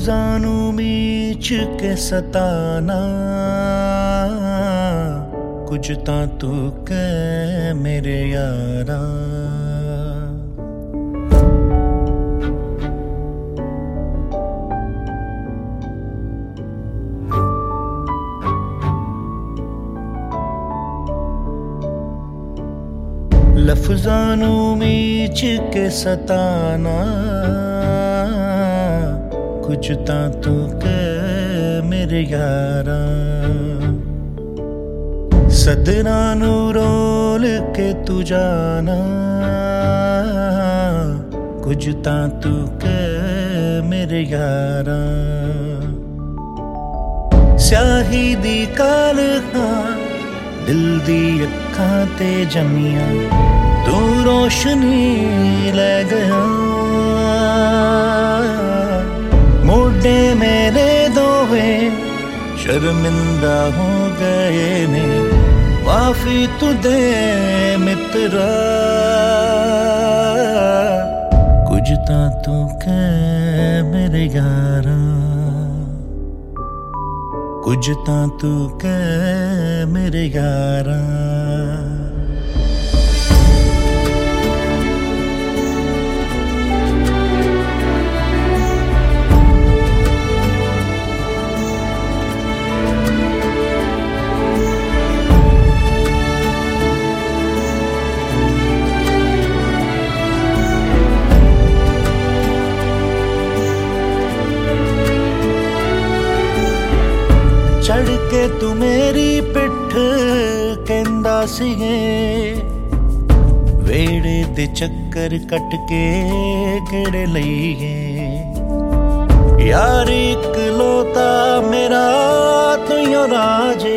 लफ्ज़ां नू मीच के सताना, कुछ तां तू कह मेरे यारा। लफ्ज़ां नू मीच के सताना, कुछ तां तू कह मेरे यारा। सदरां नू रोल के तू जाना, कुछ तां तू कह मेरे यारा। स्याही दी काल दिल दी अखां ते जमिया, तू रोशनी ले गया। मोढे मेरे दोवे शर्मिंदा हो गए ने, माफी तू दे मित्रा। कुछ तां तू कह मेरे यारा, कुछ तां तू कह मेरे यारा। चढ़ के तू मेरी पिठ कहंदा सीगे, वेड़े दे चक्कर कट के गेड़े लईए। यार इकलौता मेरा तू यो राजे,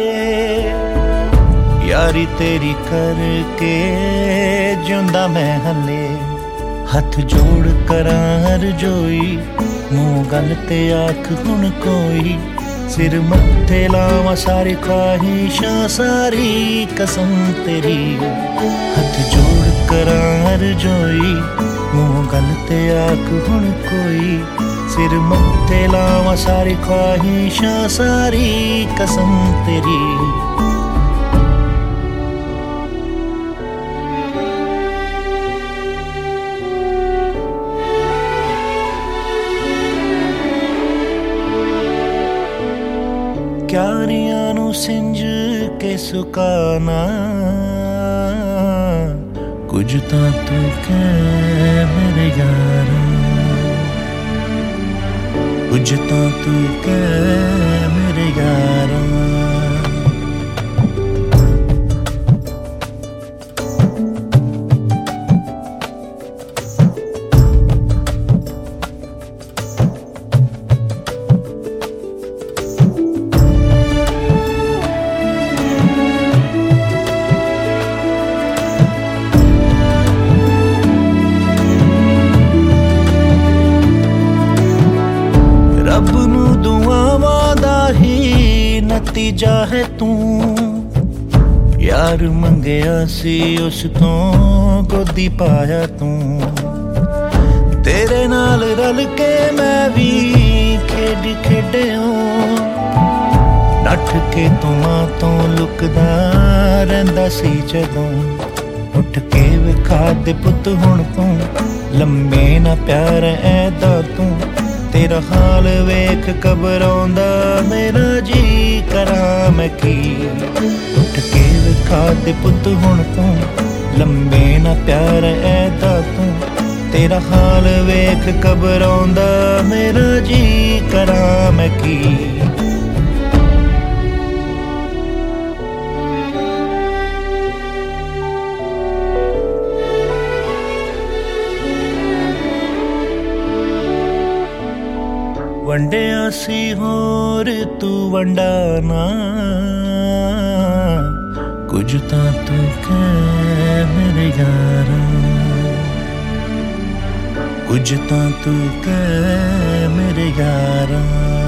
यारी तेरी करके जिंदा मैं हले। हथ जोड़ करां हरजोई, मुंह गल ते आख हुण कोई। सिर मत्थे लावां सारी ख्वाहिशां, सारी कसम तेरी। हथ जोड़ करां हरजोई, मुंह गल ते आख हुण कोई। सिर मत्थे लावां सारी ख्वाहिशां, सारी कसम तेरी। क्यारियां नू सिंज के सुकाना, कुछ तां तू कह मेरे यारा। कुछ तां तू कह मेरे यारा। रब नू दुआवां दा ही नतीजा है तू। यार मंगया सी उस तो गोदी पाया तू। तेरे नाल रल के मैं भी खेड खेडिया, नठ के तू मां तो लुकदा रहिंदा सी जदों। उठ के विखा दे पुत हुण तू, लम्मे ना प्यार ऐदा तू। तेरा हाल वेख घबराउंदा मेरा जी करां मैं की। उठ के विखा दे पुत हुण तू, लम्बे ना प्यार ऐदा तू। तेरा हाल वेख घबराउंदा मेरा जी करां मैं की। वंडिया सी होर तू वंडाना, कुछ तां तू कह मेरे यारा। कुछ तां तू कह मेरे यारा।